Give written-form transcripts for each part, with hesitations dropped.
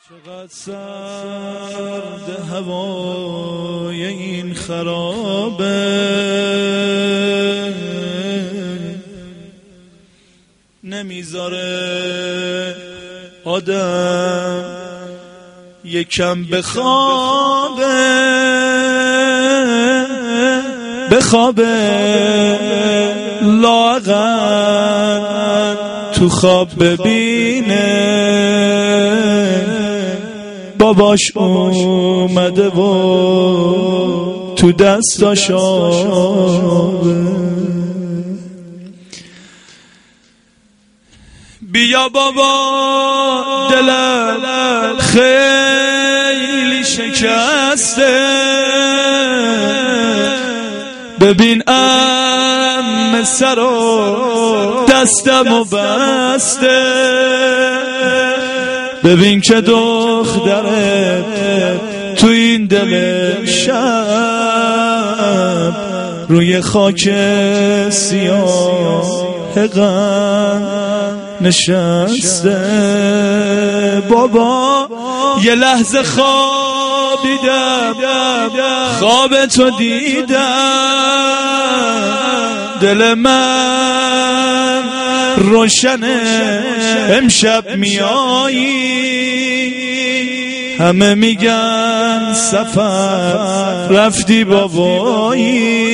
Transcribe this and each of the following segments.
چقدر سرد هوای این خرابه، نمیذاره آدم یکم بخوابه لااقل تو خواب ببینه باباش اومده و تو دستاش آبه. بیا بابا دلم خیلی شکسته، ببین ام سر و دستمو بسته، ببین که دخترت تو این دل شب روی خاک سیاه غم نشسته. بابا یه لحظه خوابیدم، خواب تو دیدم، دل من روشنه امشب میایی، همه میگن سفر رفتی بابایی،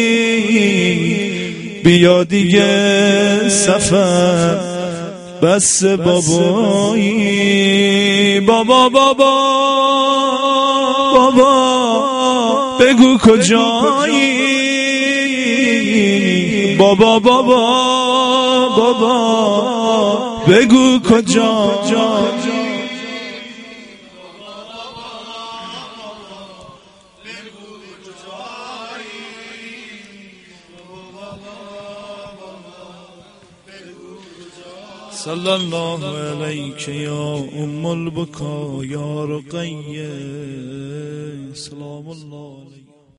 بیا دیگه سفر بس بابایی. بابا بابا بابا بگو کجایی، بابا بابا بابا بگو کجا. صلی الله علیک یا ام البکا یا رقیه، سلام الله علیک.